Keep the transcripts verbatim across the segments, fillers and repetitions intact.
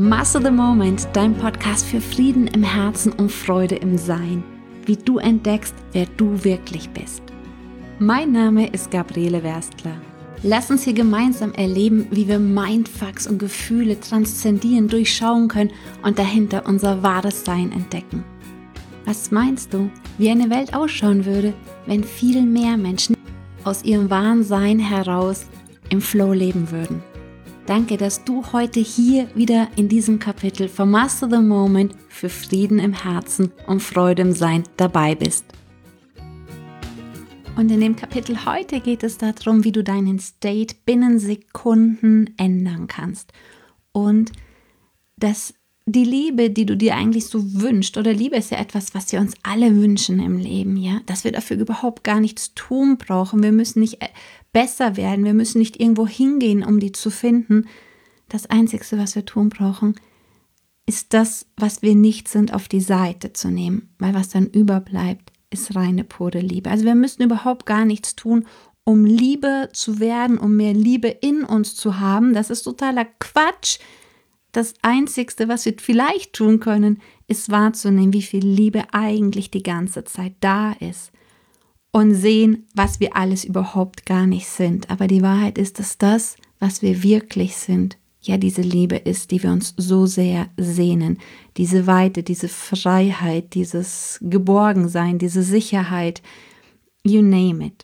Master the Moment, dein Podcast für Frieden im Herzen und Freude im Sein. Wie du entdeckst, wer du wirklich bist. Mein Name ist Gabriele Werstler. Lass uns hier gemeinsam erleben, wie wir Mindfucks und Gefühle transzendieren, durchschauen können und dahinter unser wahres Sein entdecken. Was meinst du, wie eine Welt ausschauen würde, wenn viel mehr Menschen aus ihrem wahren Sein heraus im Flow leben würden? Danke, dass du heute hier wieder in diesem Kapitel von Master the Moment für Frieden im Herzen und Freude im Sein dabei bist. Und in dem Kapitel heute geht es darum, wie du deinen State binnen Sekunden ändern kannst. Und dass die Liebe, die du dir eigentlich so wünschst, oder Liebe ist ja etwas, was wir uns alle wünschen im Leben, ja, dass wir dafür überhaupt gar nichts tun brauchen. Wir müssen nicht besser werden, wir müssen nicht irgendwo hingehen, um die zu finden. Das Einzige, was wir tun brauchen, ist das, was wir nicht sind, auf die Seite zu nehmen, weil was dann überbleibt, ist reine, pure Liebe. Also wir müssen überhaupt gar nichts tun, um Liebe zu werden, um mehr Liebe in uns zu haben. Das ist totaler Quatsch. Das Einzige, was wir vielleicht tun können, ist wahrzunehmen, wie viel Liebe eigentlich die ganze Zeit da ist. Und sehen, was wir alles überhaupt gar nicht sind. Aber die Wahrheit ist, dass das, was wir wirklich sind, ja diese Liebe ist, die wir uns so sehr sehnen. Diese Weite, diese Freiheit, dieses Geborgensein, diese Sicherheit, you name it.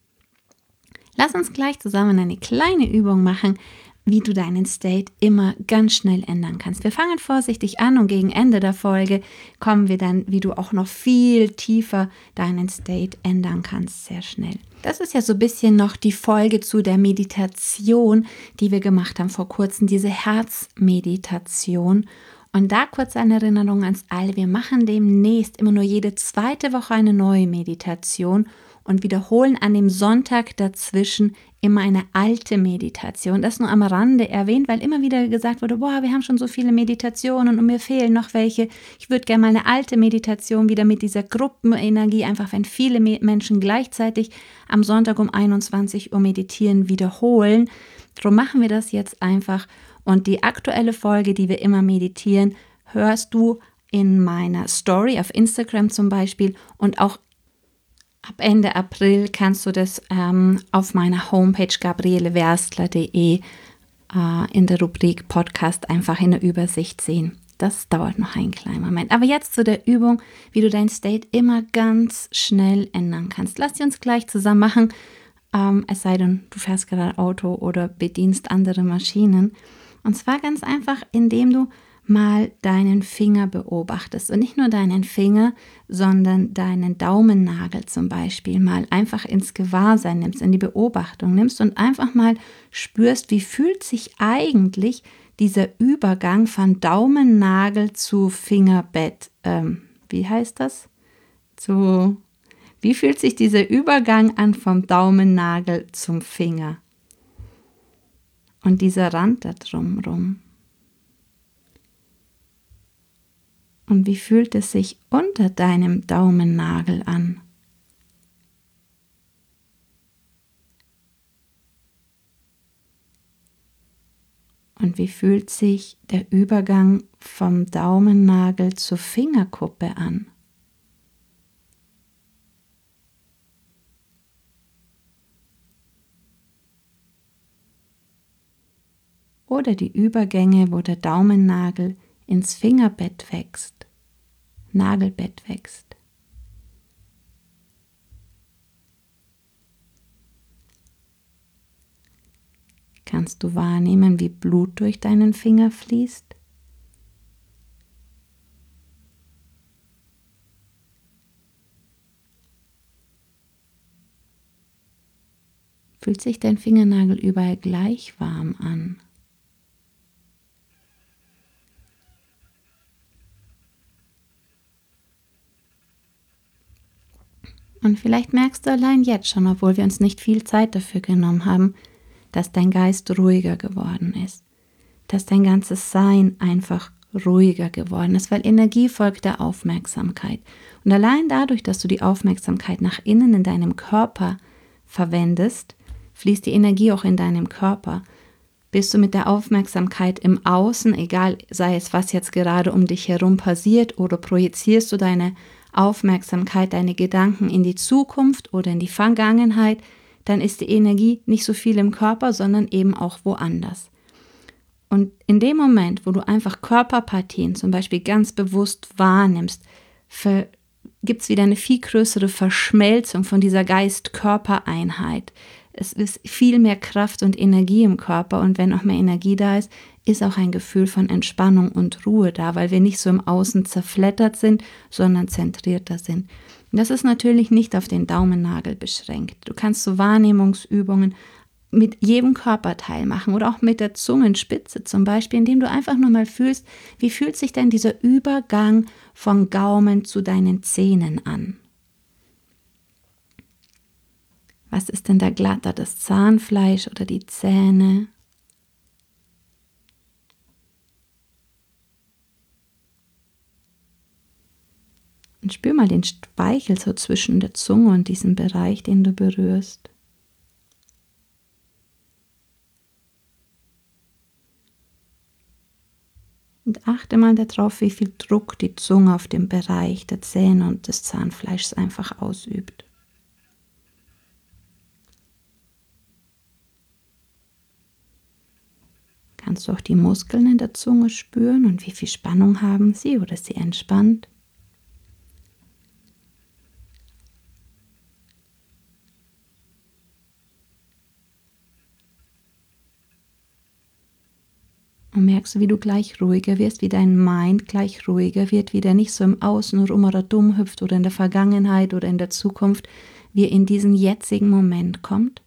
Lass uns gleich zusammen eine kleine Übung machen, wie du deinen State immer ganz schnell ändern kannst. Wir fangen vorsichtig an und gegen Ende der Folge kommen wir dann, wie du auch noch viel tiefer deinen State ändern kannst, sehr schnell. Das ist ja so ein bisschen noch die Folge zu der Meditation, die wir gemacht haben vor kurzem, diese Herzmeditation. Und da kurz eine Erinnerung ans alle, wir machen demnächst immer nur jede zweite Woche eine neue Meditation und wiederholen an dem Sonntag dazwischen immer eine alte Meditation. Das nur am Rande erwähnt, weil immer wieder gesagt wurde, boah, wir haben schon so viele Meditationen und mir fehlen noch welche. Ich würde gerne mal eine alte Meditation wieder mit dieser Gruppenenergie, einfach wenn viele Menschen gleichzeitig am Sonntag um einundzwanzig Uhr meditieren, wiederholen. Darum machen wir das jetzt einfach. Und die aktuelle Folge, die wir immer meditieren, hörst du in meiner Story auf Instagram zum Beispiel, und auch ab Ende April kannst du das ähm, auf meiner Homepage gabriele werstler punkt de äh, in der Rubrik Podcast einfach in der Übersicht sehen. Das dauert noch einen kleinen Moment. Aber jetzt zu der Übung, wie du dein State immer ganz schnell ändern kannst. Lass sie uns gleich zusammen machen, ähm, es sei denn, du fährst gerade Auto oder bedienst andere Maschinen. Und zwar ganz einfach, indem du mal deinen Finger beobachtest und nicht nur deinen Finger, sondern deinen Daumennagel zum Beispiel mal einfach ins Gewahrsein nimmst, in die Beobachtung nimmst und einfach mal spürst, wie fühlt sich eigentlich dieser Übergang von Daumennagel zu Fingerbett, ähm, wie heißt das? Zu, wie fühlt sich dieser Übergang an vom Daumennagel zum Finger? Und dieser Rand da drumherum. Und wie fühlt es sich unter deinem Daumennagel an? Und wie fühlt sich der Übergang vom Daumennagel zur Fingerkuppe an? Oder die Übergänge, wo der Daumennagel ins Fingerbett wächst, Nagelbett wächst. Kannst du wahrnehmen, wie Blut durch deinen Finger fließt? Fühlt sich dein Fingernagel überall gleich warm an? Und vielleicht merkst du allein jetzt schon, obwohl wir uns nicht viel Zeit dafür genommen haben, dass dein Geist ruhiger geworden ist, dass dein ganzes Sein einfach ruhiger geworden ist, weil Energie folgt der Aufmerksamkeit. Und allein dadurch, dass du die Aufmerksamkeit nach innen in deinem Körper verwendest, fließt die Energie auch in deinem Körper. Bist du mit der Aufmerksamkeit im Außen, egal sei es, was jetzt gerade um dich herum passiert, oder projizierst du deine Aufmerksamkeit, deine Gedanken in die Zukunft oder in die Vergangenheit, dann ist die Energie nicht so viel im Körper, sondern eben auch woanders. Und in dem Moment, wo du einfach Körperpartien zum Beispiel ganz bewusst wahrnimmst, gibt es wieder eine viel größere Verschmelzung von dieser Geist-Körper-Einheit. Es ist viel mehr Kraft und Energie im Körper, und wenn auch mehr Energie da ist, ist auch ein Gefühl von Entspannung und Ruhe da, weil wir nicht so im Außen zerfleddert sind, sondern zentrierter sind. Und das ist natürlich nicht auf den Daumennagel beschränkt. Du kannst so Wahrnehmungsübungen mit jedem Körperteil machen oder auch mit der Zungenspitze zum Beispiel, indem du einfach nur mal fühlst, wie fühlt sich denn dieser Übergang von Gaumen zu deinen Zähnen an? Was ist denn da glatter, das Zahnfleisch oder die Zähne? Und spür mal den Speichel so zwischen der Zunge und diesem Bereich, den du berührst. Und achte mal darauf, wie viel Druck die Zunge auf dem Bereich der Zähne und des Zahnfleischs einfach ausübt. Kannst du auch die Muskeln in der Zunge spüren und wie viel Spannung haben sie oder ist sie entspannt? Und merkst du, wie du gleich ruhiger wirst, wie dein Mind gleich ruhiger wird, wie der nicht so im Außen rum oder dumm hüpft oder in der Vergangenheit oder in der Zukunft, wie er in diesen jetzigen Moment kommt?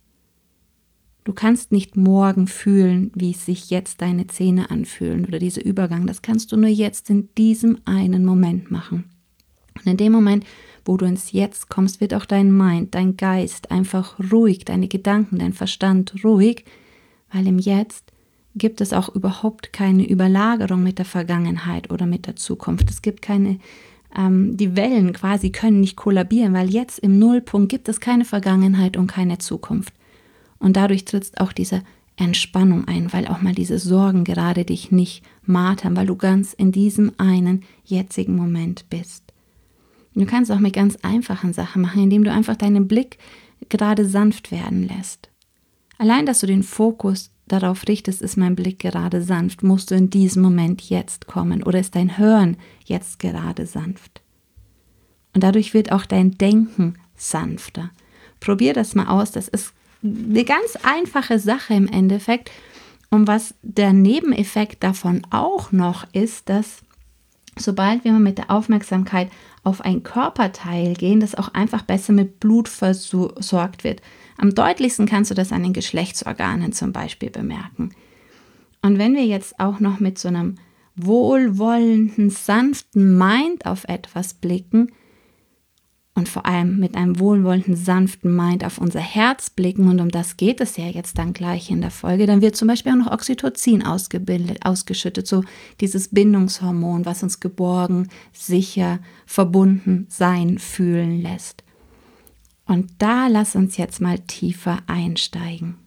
Du kannst nicht morgen fühlen, wie sich jetzt deine Zähne anfühlen oder dieser Übergang. Das kannst du nur jetzt in diesem einen Moment machen. Und in dem Moment, wo du ins Jetzt kommst, wird auch dein Mind, dein Geist einfach ruhig, deine Gedanken, dein Verstand ruhig, weil im Jetzt gibt es auch überhaupt keine Überlagerung mit der Vergangenheit oder mit der Zukunft. Es gibt keine, ähm, die Wellen quasi können nicht kollabieren, weil jetzt im Nullpunkt gibt es keine Vergangenheit und keine Zukunft. Und dadurch tritt auch diese Entspannung ein, weil auch mal diese Sorgen gerade dich nicht martern, weil du ganz in diesem einen jetzigen Moment bist. Und du kannst auch mit ganz einfachen Sachen machen, indem du einfach deinen Blick gerade sanft werden lässt. Allein, dass du den Fokus darauf richtest, ist mein Blick gerade sanft, musst du in diesem Moment jetzt kommen oder ist dein Hören jetzt gerade sanft. Und dadurch wird auch dein Denken sanfter. Probier das mal aus, das ist eine ganz einfache Sache im Endeffekt. Und was der Nebeneffekt davon auch noch ist, dass sobald wir mit der Aufmerksamkeit auf ein Körperteil gehen, das auch einfach besser mit Blut versorgt wird. Am deutlichsten kannst du das an den Geschlechtsorganen zum Beispiel bemerken. Und wenn wir jetzt auch noch mit so einem wohlwollenden, sanften Mind auf etwas blicken und vor allem mit einem wohlwollenden, sanften Mind auf unser Herz blicken, und um das geht es ja jetzt dann gleich in der Folge, dann wird zum Beispiel auch noch Oxytocin ausgebildet, ausgeschüttet, so dieses Bindungshormon, was uns geborgen, sicher, verbunden sein, fühlen lässt. Und da lass uns jetzt mal tiefer einsteigen.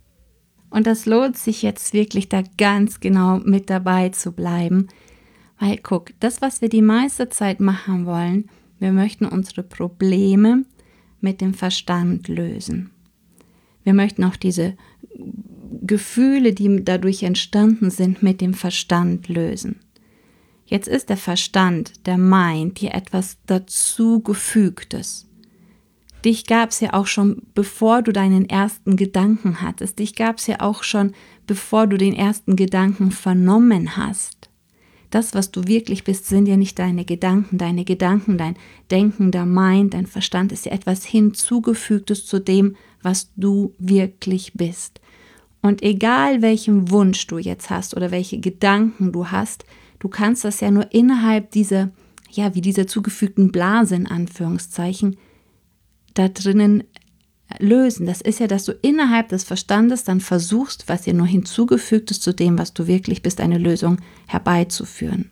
Und das lohnt sich jetzt wirklich, da ganz genau mit dabei zu bleiben, weil guck, das, was wir die meiste Zeit machen wollen, wir möchten unsere Probleme mit dem Verstand lösen. Wir möchten auch diese Gefühle, die dadurch entstanden sind, mit dem Verstand lösen. Jetzt ist der Verstand, der Mind, dir etwas dazugefügtes. Dich gab es ja auch schon, bevor du deinen ersten Gedanken hattest. Dich gab es ja auch schon, bevor du den ersten Gedanken vernommen hast. Das, was du wirklich bist, sind ja nicht deine Gedanken. Deine Gedanken, dein Denken, dein Mind, dein Verstand ist ja etwas Hinzugefügtes zu dem, was du wirklich bist. Und egal welchen Wunsch du jetzt hast oder welche Gedanken du hast, du kannst das ja nur innerhalb dieser, ja, wie dieser zugefügten Blase in Anführungszeichen, da drinnen lösen. Das ist ja, dass du innerhalb des Verstandes dann versuchst, was dir nur hinzugefügt ist zu dem, was du wirklich bist, eine Lösung herbeizuführen.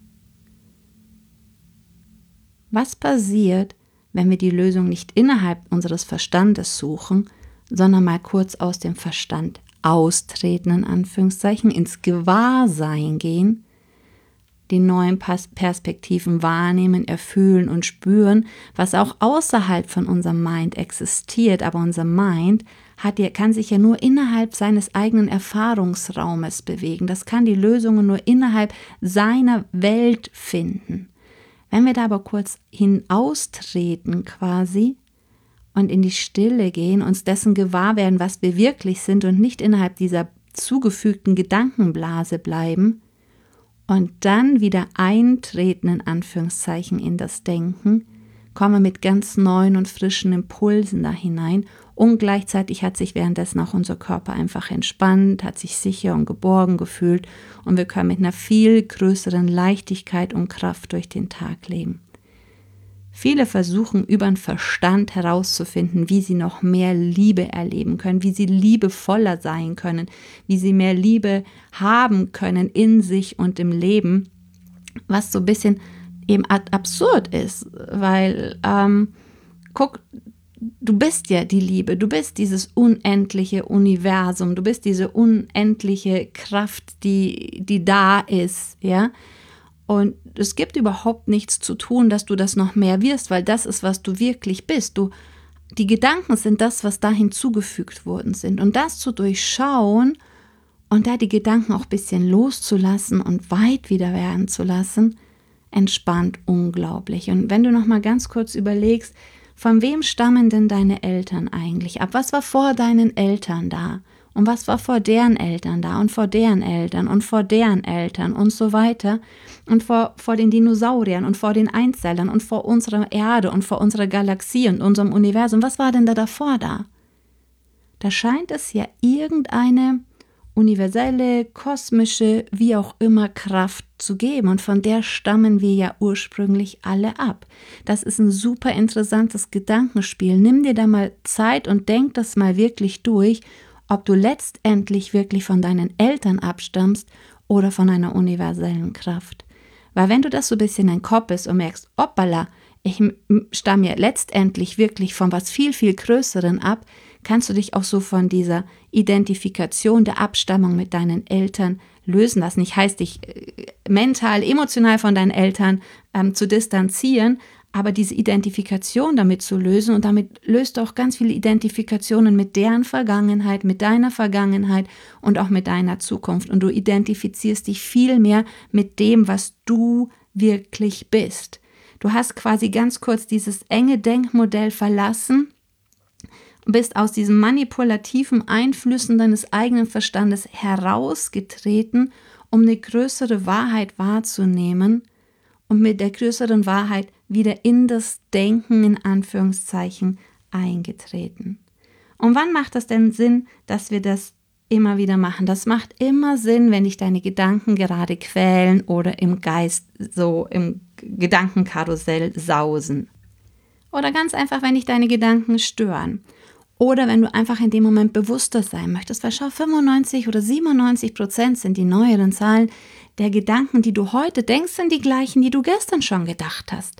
Was passiert, wenn wir die Lösung nicht innerhalb unseres Verstandes suchen, sondern mal kurz aus dem Verstand austreten, in Anführungszeichen, ins Gewahrsein gehen, die neuen Perspektiven wahrnehmen, erfühlen und spüren, was auch außerhalb von unserem Mind existiert. Aber unser Mind hat ja, kann sich ja nur innerhalb seines eigenen Erfahrungsraumes bewegen. Das kann die Lösungen nur innerhalb seiner Welt finden. Wenn wir da aber kurz hinaustreten quasi und in die Stille gehen, uns dessen gewahr werden, was wir wirklich sind und nicht innerhalb dieser zugefügten Gedankenblase bleiben und dann wieder eintreten, in Anführungszeichen, in das Denken, kommen wir mit ganz neuen und frischen Impulsen da hinein und gleichzeitig hat sich währenddessen auch unser Körper einfach entspannt, hat sich sicher und geborgen gefühlt und wir können mit einer viel größeren Leichtigkeit und Kraft durch den Tag leben. Viele versuchen über den Verstand herauszufinden, wie sie noch mehr Liebe erleben können, wie sie liebevoller sein können, wie sie mehr Liebe haben können in sich und im Leben, was so ein bisschen eben absurd ist, weil, ähm, guck, du bist ja die Liebe, du bist dieses unendliche Universum, du bist diese unendliche Kraft, die, die da ist, ja. Und es gibt überhaupt nichts zu tun, dass du das noch mehr wirst, weil das ist, was du wirklich bist. Du, die Gedanken sind das, was da hinzugefügt worden sind. Und das zu durchschauen und da die Gedanken auch ein bisschen loszulassen und weit wieder werden zu lassen, entspannt unglaublich. Und wenn du noch mal ganz kurz überlegst, von wem stammen denn deine Eltern eigentlich ab? Was war vor deinen Eltern da? Und was war vor deren Eltern da und vor deren Eltern und vor deren Eltern und so weiter und vor, vor den Dinosauriern und vor den Einzellern und vor unserer Erde und vor unserer Galaxie und unserem Universum. Was war denn da davor da? Da scheint es ja irgendeine universelle, kosmische, wie auch immer Kraft zu geben und von der stammen wir ja ursprünglich alle ab. Das ist ein super interessantes Gedankenspiel. Nimm dir da mal Zeit und denk das mal wirklich durch, ob du letztendlich wirklich von deinen Eltern abstammst oder von einer universellen Kraft. Weil wenn du das so ein bisschen in den Kopf bist und merkst, hoppala, ich stamme ja letztendlich wirklich von was viel, viel Größeren ab, kannst du dich auch so von dieser Identifikation der Abstammung mit deinen Eltern lösen lassen. Nicht heißt, dich mental, emotional von deinen Eltern ähm, zu distanzieren, aber diese Identifikation damit zu lösen und damit löst du auch ganz viele Identifikationen mit deren Vergangenheit, mit deiner Vergangenheit und auch mit deiner Zukunft. Und du identifizierst dich viel mehr mit dem, was du wirklich bist. Du hast quasi ganz kurz dieses enge Denkmodell verlassen, bist aus diesen manipulativen Einflüssen deines eigenen Verstandes herausgetreten, um eine größere Wahrheit wahrzunehmen und mit der größeren Wahrheit wieder in das Denken in Anführungszeichen eingetreten. Und wann macht das denn Sinn, dass wir das immer wieder machen? Das macht immer Sinn, wenn dich deine Gedanken gerade quälen oder im Geist so im Gedankenkarussell sausen. Oder ganz einfach, wenn dich deine Gedanken stören. Oder wenn du einfach in dem Moment bewusster sein möchtest, weil schau, fünfundneunzig oder siebenundneunzig Prozent sind die neueren Zahlen der Gedanken, die du heute denkst, sind die gleichen, die du gestern schon gedacht hast.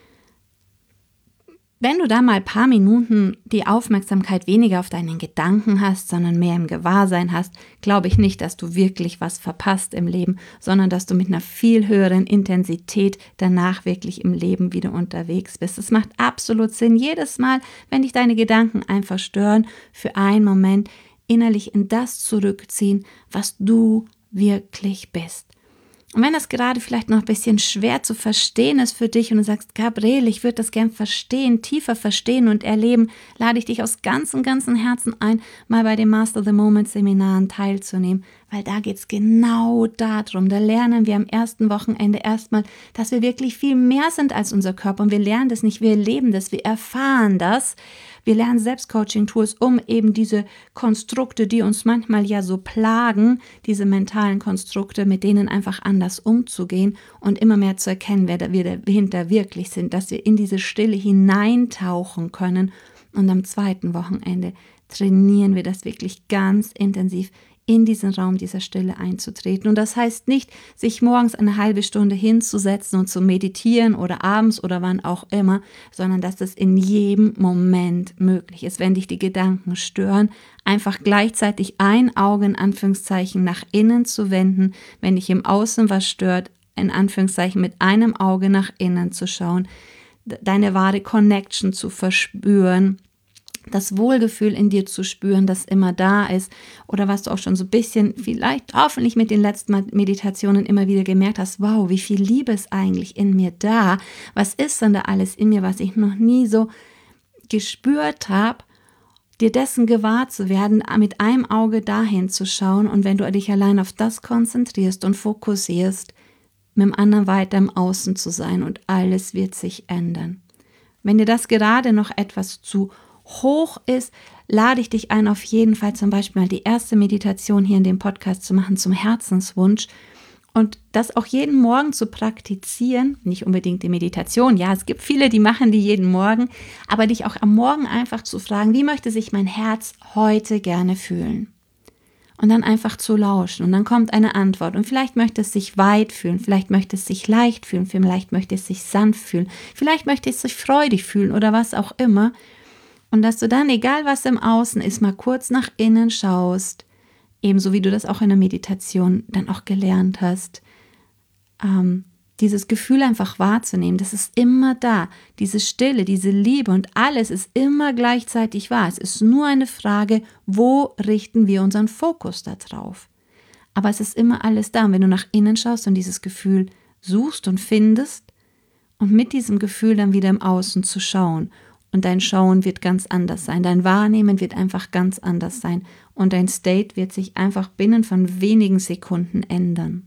Wenn du da mal ein paar Minuten die Aufmerksamkeit weniger auf deinen Gedanken hast, sondern mehr im Gewahrsein hast, glaube ich nicht, dass du wirklich was verpasst im Leben, sondern dass du mit einer viel höheren Intensität danach wirklich im Leben wieder unterwegs bist. Es macht absolut Sinn, jedes Mal, wenn dich deine Gedanken einfach stören, für einen Moment innerlich in das zurückziehen, was du wirklich bist. Und wenn das gerade vielleicht noch ein bisschen schwer zu verstehen ist für dich und du sagst, Gabriele, ich würde das gern verstehen, tiefer verstehen und erleben, lade ich dich aus ganzem, ganzem Herzen ein, mal bei den Master the Moment Seminaren teilzunehmen, weil da geht es genau darum. Da lernen wir am ersten Wochenende erstmal, dass wir wirklich viel mehr sind als unser Körper und wir lernen das nicht, wir erleben das, wir erfahren das. Wir lernen Selbstcoaching-Tools, um eben diese Konstrukte, die uns manchmal ja so plagen, diese mentalen Konstrukte, mit denen einfach anders umzugehen und immer mehr zu erkennen, wer wir dahinter wirklich sind, dass wir in diese Stille hineintauchen können und am zweiten Wochenende trainieren wir das wirklich ganz intensiv, in diesen Raum dieser Stille einzutreten. Und das heißt nicht, sich morgens eine halbe Stunde hinzusetzen und zu meditieren oder abends oder wann auch immer, sondern dass das in jedem Moment möglich ist. Wenn dich die Gedanken stören, einfach gleichzeitig ein Auge in Anführungszeichen nach innen zu wenden, wenn dich im Außen was stört, in Anführungszeichen mit einem Auge nach innen zu schauen, deine wahre Connection zu verspüren, das Wohlgefühl in dir zu spüren, das immer da ist oder was du auch schon so ein bisschen, vielleicht hoffentlich mit den letzten Meditationen immer wieder gemerkt hast, wow, wie viel Liebe ist eigentlich in mir da, was ist denn da alles in mir, was ich noch nie so gespürt habe, dir dessen gewahr zu werden, mit einem Auge dahin zu schauen und wenn du dich allein auf das konzentrierst und fokussierst, mit dem anderen weiter im Außen zu sein und alles wird sich ändern. Wenn dir das gerade noch etwas zu hoch ist, lade ich dich ein, auf jeden Fall zum Beispiel mal die erste Meditation hier in dem Podcast zu machen zum Herzenswunsch und das auch jeden Morgen zu praktizieren, nicht unbedingt die Meditation, ja, es gibt viele, die machen die jeden Morgen, aber dich auch am Morgen einfach zu fragen, wie möchte sich mein Herz heute gerne fühlen? Und dann einfach zu lauschen und dann kommt eine Antwort und vielleicht möchte es sich weit fühlen, vielleicht möchte es sich leicht fühlen, vielleicht möchte es sich sanft fühlen, vielleicht möchte es sich freudig fühlen oder was auch immer. Und dass du dann, egal was im Außen ist, mal kurz nach innen schaust, ebenso wie du das auch in der Meditation dann auch gelernt hast, ähm, dieses Gefühl einfach wahrzunehmen, das ist immer da, diese Stille, diese Liebe und alles ist immer gleichzeitig wahr. Es ist nur eine Frage, wo richten wir unseren Fokus da drauf? Aber es ist immer alles da und wenn du nach innen schaust und dieses Gefühl suchst und findest und mit diesem Gefühl dann wieder im Außen zu schauen, und dein Schauen wird ganz anders sein, dein Wahrnehmen wird einfach ganz anders sein und dein State wird sich einfach binnen von wenigen Sekunden ändern.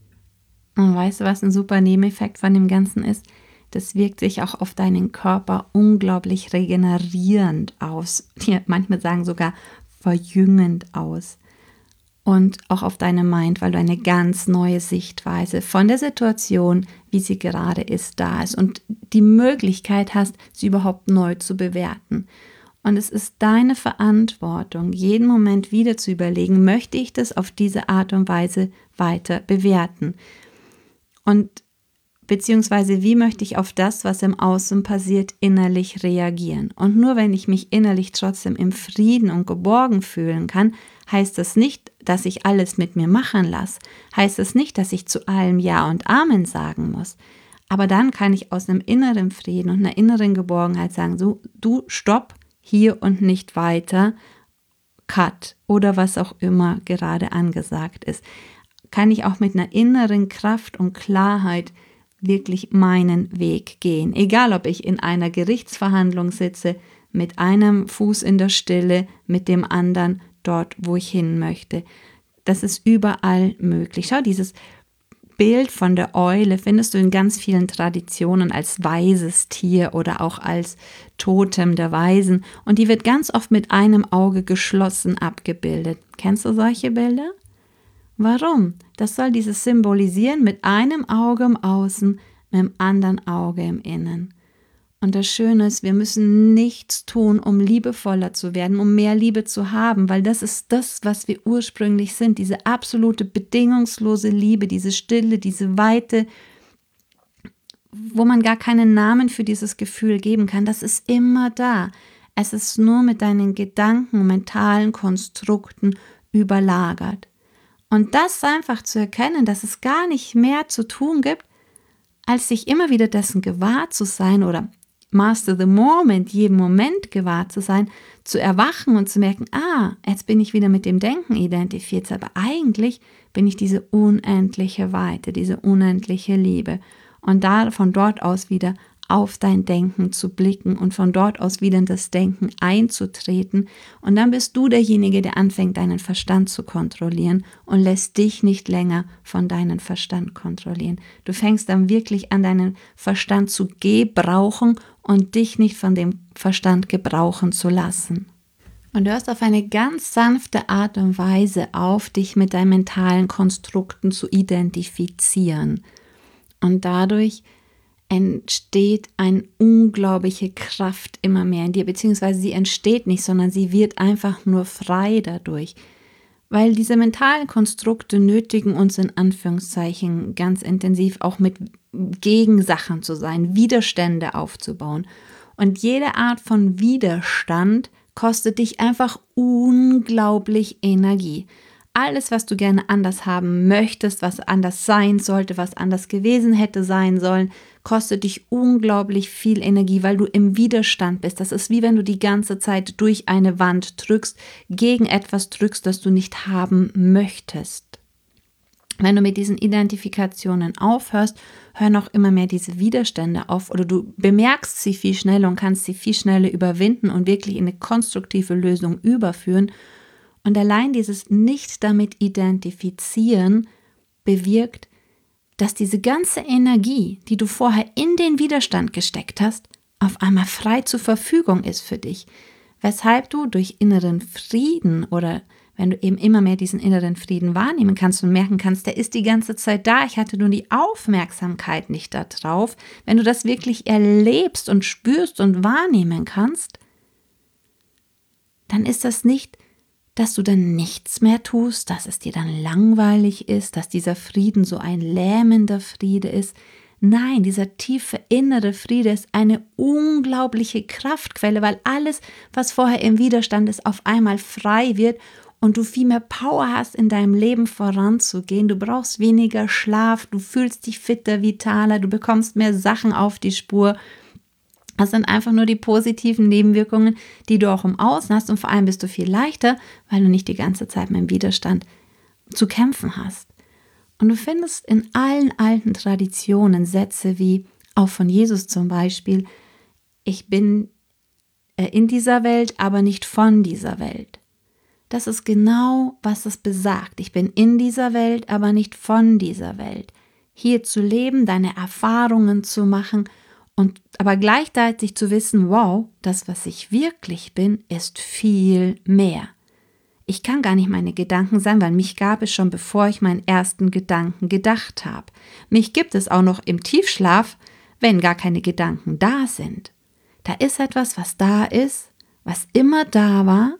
Und weißt du, was ein super Nebeneffekt von dem Ganzen ist? Das wirkt sich auch auf deinen Körper unglaublich regenerierend aus. Ja, manchmal sagen sogar verjüngend aus. Und auch auf deine Mind, weil du eine ganz neue Sichtweise von der Situation, wie sie gerade ist, da ist und die Möglichkeit hast, sie überhaupt neu zu bewerten. Und es ist deine Verantwortung, jeden Moment wieder zu überlegen, möchte ich das auf diese Art und Weise weiter bewerten? Und beziehungsweise wie möchte ich auf das, was im Außen passiert, innerlich reagieren? Und nur wenn ich mich innerlich trotzdem im Frieden und geborgen fühlen kann, heißt das nicht, dass ich alles mit mir machen lasse. Heißt das nicht, dass ich zu allem Ja und Amen sagen muss. Aber dann kann ich aus einem inneren Frieden und einer inneren Geborgenheit sagen, so, du stopp, hier und nicht weiter, Cut oder was auch immer gerade angesagt ist. Kann ich auch mit einer inneren Kraft und Klarheit wirklich meinen Weg gehen. Egal, ob ich in einer Gerichtsverhandlung sitze, mit einem Fuß in der Stille, mit dem anderen dort, wo ich hin möchte. Das ist überall möglich. Schau, dieses Bild von der Eule findest du in ganz vielen Traditionen als weises Tier oder auch als Totem der Weisen. Und die wird ganz oft mit einem Auge geschlossen abgebildet. Kennst du solche Bilder? Warum? Das soll dieses symbolisieren mit einem Auge im Außen, mit dem anderen Auge im Innen. Und das Schöne ist, wir müssen nichts tun, um liebevoller zu werden, um mehr Liebe zu haben, weil das ist das, was wir ursprünglich sind, diese absolute bedingungslose Liebe, diese Stille, diese Weite, wo man gar keinen Namen für dieses Gefühl geben kann, das ist immer da. Es ist nur mit deinen Gedanken, mentalen Konstrukten überlagert. Und das einfach zu erkennen, dass es gar nicht mehr zu tun gibt, als sich immer wieder dessen gewahr zu sein oder Master the Moment, jeden Moment gewahr zu sein, zu erwachen und zu merken, ah, jetzt bin ich wieder mit dem Denken identifiziert, aber eigentlich bin ich diese unendliche Weite, diese unendliche Liebe. Und da von dort aus wieder auf dein Denken zu blicken und von dort aus wieder in das Denken einzutreten. Und dann bist du derjenige, der anfängt, deinen Verstand zu kontrollieren und lässt dich nicht länger von deinem Verstand kontrollieren. Du fängst dann wirklich an, deinen Verstand zu gebrauchen und dich nicht von dem Verstand gebrauchen zu lassen. Und du hörst auf eine ganz sanfte Art und Weise auf, dich mit deinen mentalen Konstrukten zu identifizieren. Und dadurch entsteht eine unglaubliche Kraft immer mehr in dir, beziehungsweise sie entsteht nicht, sondern sie wird einfach nur frei dadurch. Weil diese mentalen Konstrukte nötigen uns in Anführungszeichen ganz intensiv auch mit Gegensachen zu sein, Widerstände aufzubauen. Und jede Art von Widerstand kostet dich einfach unglaublich Energie. Alles, was du gerne anders haben möchtest, was anders sein sollte, was anders gewesen hätte sein sollen, kostet dich unglaublich viel Energie, weil du im Widerstand bist. Das ist wie wenn du die ganze Zeit durch eine Wand drückst, gegen etwas drückst, das du nicht haben möchtest. Wenn du mit diesen Identifikationen aufhörst, hören auch immer mehr diese Widerstände auf oder du bemerkst sie viel schneller und kannst sie viel schneller überwinden und wirklich in eine konstruktive Lösung überführen. Und allein dieses nicht damit identifizieren bewirkt, dass diese ganze Energie, die du vorher in den Widerstand gesteckt hast, auf einmal frei zur Verfügung ist für dich. Weshalb du durch inneren Frieden oder wenn du eben immer mehr diesen inneren Frieden wahrnehmen kannst und merken kannst, der ist die ganze Zeit da, ich hatte nur die Aufmerksamkeit nicht da drauf. Wenn du das wirklich erlebst und spürst und wahrnehmen kannst, dann ist das nicht, dass du dann nichts mehr tust, dass es dir dann langweilig ist, dass dieser Frieden so ein lähmender Friede ist. Nein, dieser tiefe innere Friede ist eine unglaubliche Kraftquelle, weil alles, was vorher im Widerstand ist, auf einmal frei wird und du viel mehr Power hast, in deinem Leben voranzugehen. Du brauchst weniger Schlaf, du fühlst dich fitter, vitaler, du bekommst mehr Sachen auf die Spur. Das sind einfach nur die positiven Nebenwirkungen, die du auch im Außen hast und vor allem bist du viel leichter, weil du nicht die ganze Zeit mit dem Widerstand zu kämpfen hast. Und du findest in allen alten Traditionen Sätze wie, auch von Jesus zum Beispiel, ich bin in dieser Welt, aber nicht von dieser Welt. Das ist genau, was es besagt. Ich bin in dieser Welt, aber nicht von dieser Welt. Hier zu leben, deine Erfahrungen zu machen und aber gleichzeitig zu wissen, wow, das, was ich wirklich bin, ist viel mehr. Ich kann gar nicht meine Gedanken sein, weil mich gab es schon, bevor ich meinen ersten Gedanken gedacht habe. Mich gibt es auch noch im Tiefschlaf, wenn gar keine Gedanken da sind. Da ist etwas, was da ist, was immer da war.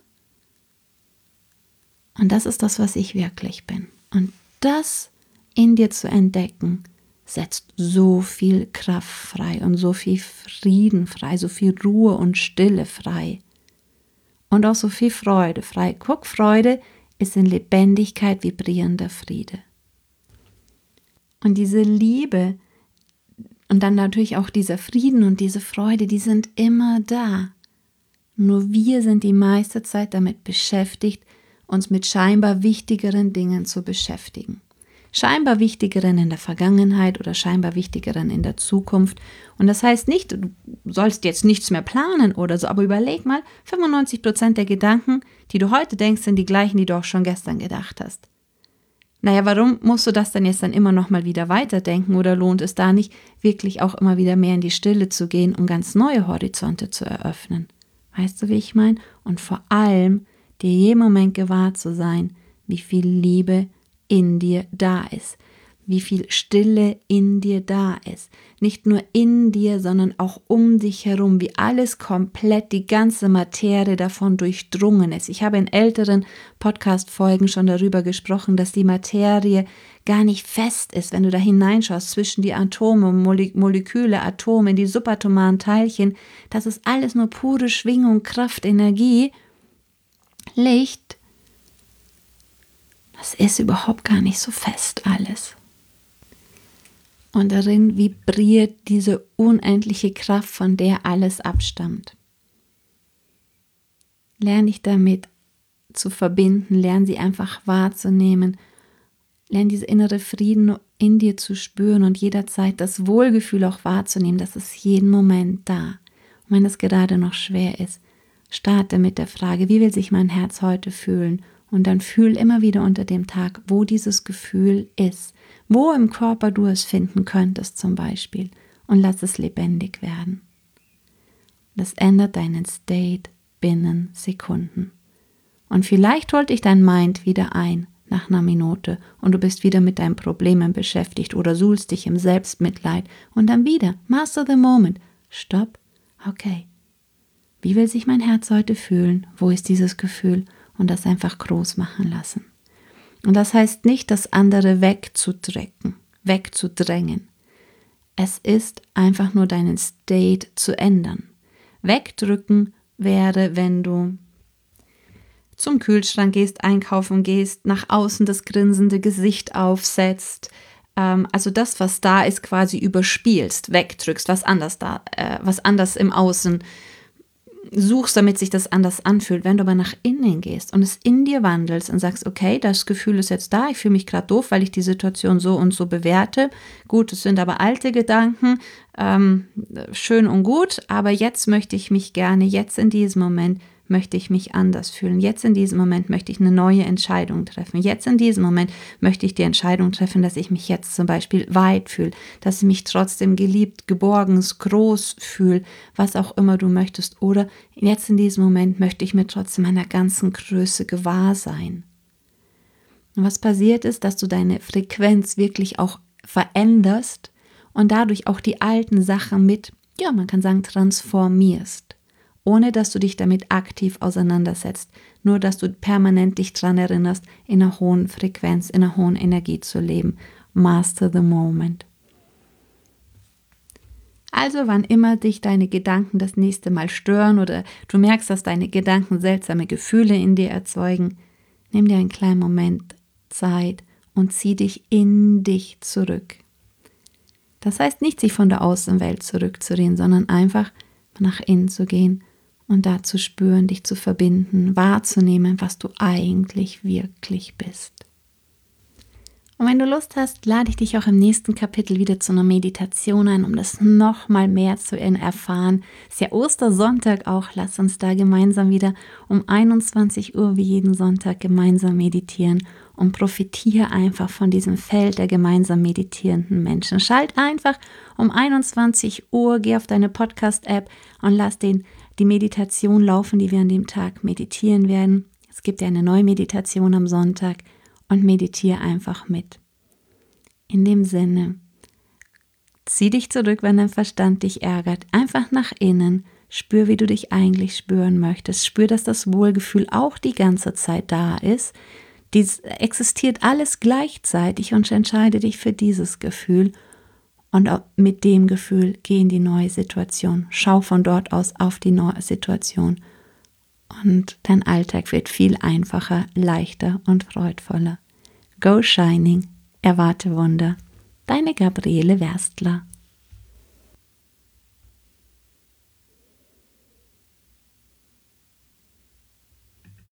Und das ist das, was ich wirklich bin. Und das in dir zu entdecken, setzt so viel Kraft frei und so viel Frieden frei, so viel Ruhe und Stille frei. Und auch so viel Freude frei. Guck, Freude ist in Lebendigkeit vibrierender Friede. Und diese Liebe und dann natürlich auch dieser Frieden und diese Freude, die sind immer da. Nur wir sind die meiste Zeit damit beschäftigt, uns mit scheinbar wichtigeren Dingen zu beschäftigen. Scheinbar wichtigeren in der Vergangenheit oder scheinbar wichtigeren in der Zukunft. Und das heißt nicht, du sollst jetzt nichts mehr planen oder so, aber überleg mal, fünfundneunzig Prozent der Gedanken, die du heute denkst, sind die gleichen, die du auch schon gestern gedacht hast. Naja, warum musst du das dann jetzt dann immer noch mal wieder weiterdenken oder lohnt es da nicht, wirklich auch immer wieder mehr in die Stille zu gehen, um ganz neue Horizonte zu eröffnen? Weißt du, wie ich meine? Und vor allem, dir jeden Moment gewahr zu sein, wie viel Liebe in dir da ist, wie viel Stille in dir da ist. Nicht nur in dir, sondern auch um dich herum, wie alles komplett, die ganze Materie davon durchdrungen ist. Ich habe in älteren Podcast-Folgen schon darüber gesprochen, dass die Materie gar nicht fest ist, wenn du da hineinschaust zwischen die Atome, Mole- Moleküle, Atome, in die subatomaren Teilchen. Das ist alles nur pure Schwingung, Kraft, Energie, Licht. Das ist überhaupt gar nicht so fest alles. Und darin vibriert diese unendliche Kraft, von der alles abstammt. Lern dich damit zu verbinden, lern sie einfach wahrzunehmen, lern diese innere Frieden in dir zu spüren und jederzeit das Wohlgefühl auch wahrzunehmen, das ist jeden Moment da. Und wenn es gerade noch schwer ist, starte mit der Frage, wie will sich mein Herz heute fühlen? Und dann fühl immer wieder unter dem Tag, wo dieses Gefühl ist, wo im Körper du es finden könntest zum Beispiel und lass es lebendig werden. Das ändert deinen State binnen Sekunden. Und vielleicht holt dich dein Mind wieder ein, nach einer Minute und du bist wieder mit deinen Problemen beschäftigt oder suhlst dich im Selbstmitleid und dann wieder, master the moment, stopp, okay, wie will sich mein Herz heute fühlen, wo ist dieses Gefühl und das einfach groß machen lassen. Und das heißt nicht, das andere wegzudrücken, wegzudrängen. Es ist einfach nur deinen State zu ändern. Wegdrücken wäre, wenn du zum Kühlschrank gehst, einkaufen gehst, nach außen das grinsende Gesicht aufsetzt, ähm, also das, was da ist, quasi überspielst, wegdrückst, was anders da, äh, was anders im Außen suchst, damit sich das anders anfühlt. Wenn du aber nach innen gehst und es in dir wandelst und sagst, okay, das Gefühl ist jetzt da, ich fühle mich gerade doof, weil ich die Situation so und so bewerte. Gut, es sind aber alte Gedanken, ähm, schön und gut, aber jetzt möchte ich mich gerne, jetzt in diesem Moment möchte ich mich anders fühlen. Jetzt in diesem Moment möchte ich eine neue Entscheidung treffen. Jetzt in diesem Moment möchte ich die Entscheidung treffen, dass ich mich jetzt zum Beispiel weit fühle, dass ich mich trotzdem geliebt, geborgen, groß fühle, was auch immer du möchtest. Oder jetzt in diesem Moment möchte ich mir trotzdem meiner ganzen Größe gewahr sein. Und was passiert ist, dass du deine Frequenz wirklich auch veränderst und dadurch auch die alten Sachen mit, ja, man kann sagen, transformierst. Ohne dass du dich damit aktiv auseinandersetzt, nur dass du permanent dich daran erinnerst, in einer hohen Frequenz, in einer hohen Energie zu leben. Master the moment. Also wann immer dich deine Gedanken das nächste Mal stören oder du merkst, dass deine Gedanken seltsame Gefühle in dir erzeugen, nimm dir einen kleinen Moment Zeit und zieh dich in dich zurück. Das heißt nicht, sich von der Außenwelt zurückzuziehen, sondern einfach nach innen zu gehen und da zu spüren, dich zu verbinden, wahrzunehmen, was du eigentlich wirklich bist. Und wenn du Lust hast, lade ich dich auch im nächsten Kapitel wieder zu einer Meditation ein, um das nochmal mehr zu erfahren. Es ist ja Ostersonntag auch, lass uns da gemeinsam wieder um einundzwanzig Uhr wie jeden Sonntag gemeinsam meditieren und profitiere einfach von diesem Feld der gemeinsam meditierenden Menschen. Schalt einfach um einundzwanzig Uhr, geh auf deine Podcast-App und lass den, die Meditation laufen, die wir an dem Tag meditieren werden. Es gibt ja eine neue Meditation am Sonntag und meditiere einfach mit. In dem Sinne, zieh dich zurück, wenn dein Verstand dich ärgert. Einfach nach innen, spür, wie du dich eigentlich spüren möchtest. Spür, dass das Wohlgefühl auch die ganze Zeit da ist. Dies existiert alles gleichzeitig und entscheide dich für dieses Gefühl und mit dem Gefühl geh in die neue Situation. Schau von dort aus auf die neue Situation und dein Alltag wird viel einfacher, leichter und freudvoller. Go Shining, erwarte Wunder. Deine Gabriele Werstler.